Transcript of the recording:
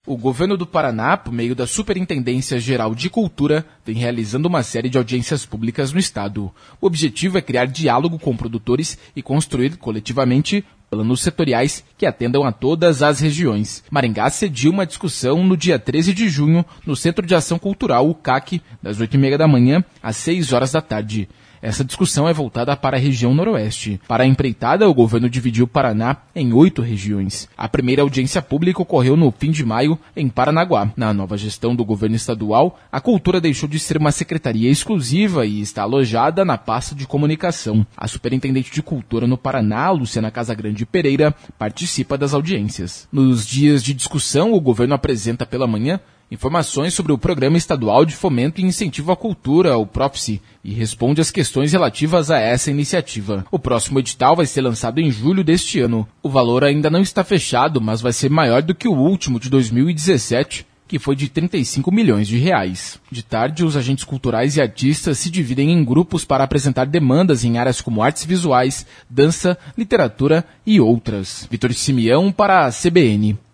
O governo do Paraná, por meio da Superintendência Geral de Cultura, vem realizando uma série de audiências públicas no estado. O objetivo é criar diálogo com produtores e construir coletivamente planos setoriais que atendam a todas as regiões. Maringá cediu uma discussão no dia 13 de junho no Centro de Ação Cultural, o CAC, das 8h30 da manhã às 6 horas da tarde. Essa discussão é voltada para a região noroeste. Para a empreitada, o governo dividiu o Paraná em 8 regiões. A primeira audiência pública ocorreu no fim de maio, em Paranaguá. Na nova gestão do governo estadual, a cultura deixou de ser uma secretaria exclusiva e está alojada na pasta de comunicação. A superintendente de cultura no Paraná, Luciana Casagrande Pereira, participa das audiências. Nos dias de discussão, o governo apresenta pela manhã informações sobre o Programa Estadual de Fomento e Incentivo à Cultura, o PROFCE, e responde às questões relativas a essa iniciativa. O próximo edital vai ser lançado em julho deste ano. O valor ainda não está fechado, mas vai ser maior do que o último de 2017, que foi de 35 milhões de reais. De tarde, os agentes culturais e artistas se dividem em grupos para apresentar demandas em áreas como artes visuais, dança, literatura e outras. Vitor Simeão para a CBN.